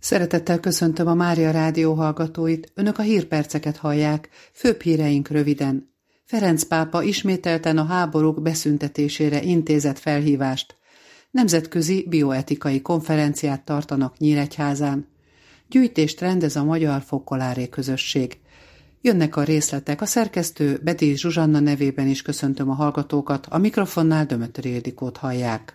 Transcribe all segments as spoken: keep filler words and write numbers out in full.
Szeretettel köszöntöm a Mária Rádió hallgatóit, önök a hírperceket hallják, főbb híreink röviden. Ferenc pápa ismételten a háborúk beszüntetésére intézett felhívást. Nemzetközi bioetikai konferenciát tartanak Nyíregyházán. Gyűjtést rendez a Magyar Fokoláré közösség. Jönnek a részletek, a szerkesztő Bedi Zsuzsanna nevében is köszöntöm a hallgatókat, a mikrofonnál Dömötöri Ildikót hallják.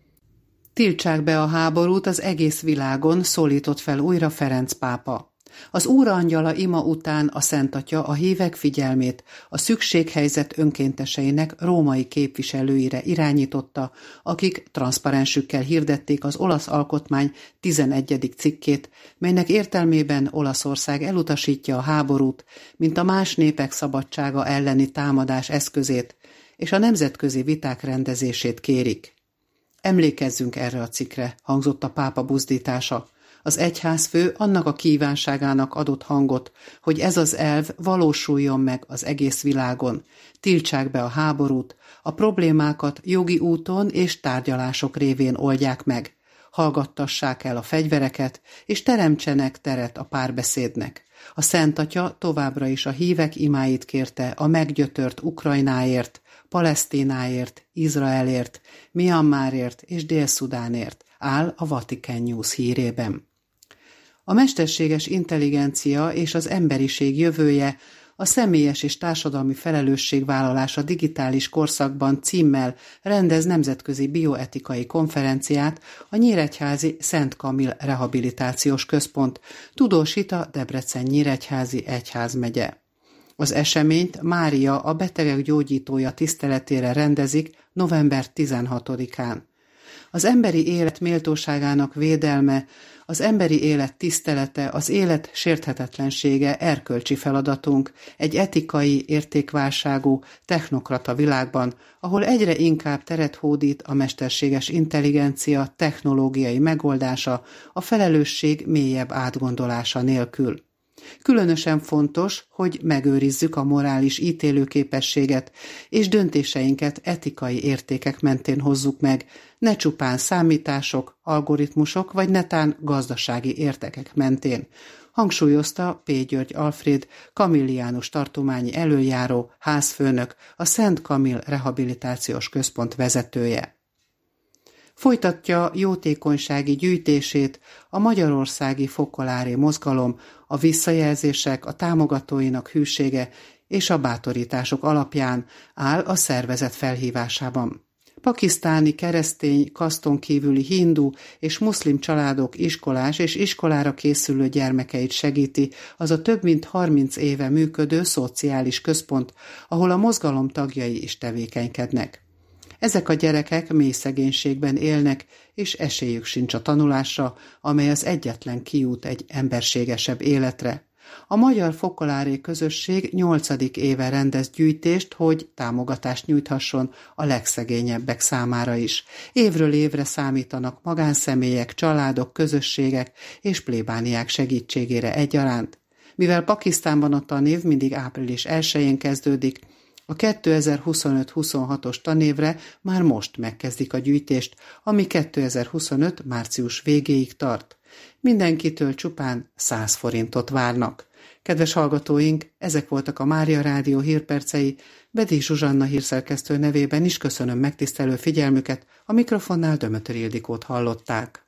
Tiltsák be a háborút az egész világon, szólított fel újra Ferenc pápa. Az Úrangyala ima után a Szent Atya a hívek figyelmét a szükséghelyzet önkénteseinek római képviselőire irányította, akik transzparensükkel hirdették az olasz alkotmány tizenegyedik cikkét, melynek értelmében Olaszország elutasítja a háborút, mint a más népek szabadsága elleni támadás eszközét, és a nemzetközi viták rendezését kérik. Emlékezzünk erre a cikkre, hangzott a pápa buzdítása. Az egyházfő annak a kívánságának adott hangot, hogy ez az elv valósuljon meg az egész világon. Tiltsák be a háborút, a problémákat jogi úton és tárgyalások révén oldják meg. Hallgattassák el a fegyvereket, és teremtsenek teret a párbeszédnek. A Szent Atya továbbra is a hívek imáit kérte a meggyötört Ukrajnáért, Palesztináért, Izraelért, Myanmarért és Dél-Szudánért, áll a Vatican News hírében. A mesterséges intelligencia és az emberiség jövője, a személyes és társadalmi felelősségvállalás a digitális korszakban címmel rendez nemzetközi bioetikai konferenciát a nyíregyházi Szent Kamil Rehabilitációs Központ, tudósít a Debrecen-Nyíregyházi egyházmegye. Az eseményt Mária, a betegek gyógyítója tiszteletére rendezik november tizenhatodikán. Az emberi élet méltóságának védelme, az emberi élet tisztelete, az élet sérthetetlensége erkölcsi feladatunk egy etikai, értékválságú, technokrata világban, ahol egyre inkább teret hódít a mesterséges intelligencia technológiai megoldása a felelősség mélyebb átgondolása nélkül. Különösen fontos, hogy megőrizzük a morális ítélőképességet, és döntéseinket etikai értékek mentén hozzuk meg, ne csupán számítások, algoritmusok vagy netán gazdasági értékek mentén, hangsúlyozta P. György Alfréd, kamilliánus tartományi elöljáró, házfőnök, a Szent Kamil Rehabilitációs Központ vezetője. Folytatja jótékonysági gyűjtését a magyarországi fokoláré mozgalom, a visszajelzések, a támogatóinak hűsége és a bátorítások alapján, áll a szervezet felhívásában. Pakisztáni keresztény, kaszton kívüli hindu és muszlim családok iskolás és iskolára készülő gyermekeit segíti az a több mint harminc éve működő szociális központ, ahol a mozgalom tagjai is tevékenykednek. Ezek a gyerekek mély szegénységben élnek, és esélyük sincs a tanulásra, amely az egyetlen kiút egy emberségesebb életre. A Magyar Fokoláré közösség nyolcadik éve rendez gyűjtést, hogy támogatást nyújthasson a legszegényebbek számára is. Évről évre számítanak magánszemélyek, családok, közösségek és plébániák segítségére egyaránt. Mivel Pakisztánban a tanév mindig április elsején kezdődik, a kétezer-huszonöt-huszonhatos tanévre már most megkezdik a gyűjtést, ami kétezer-huszonöt március végéig tart. Mindenkitől csupán száz forintot várnak. Kedves hallgatóink, ezek voltak a Mária Rádió hírpercei, Bedi Zsuzsanna hírszerkesztő nevében is köszönöm megtisztelő figyelmüket, a mikrofonnál Dömötöri Ildikót hallották.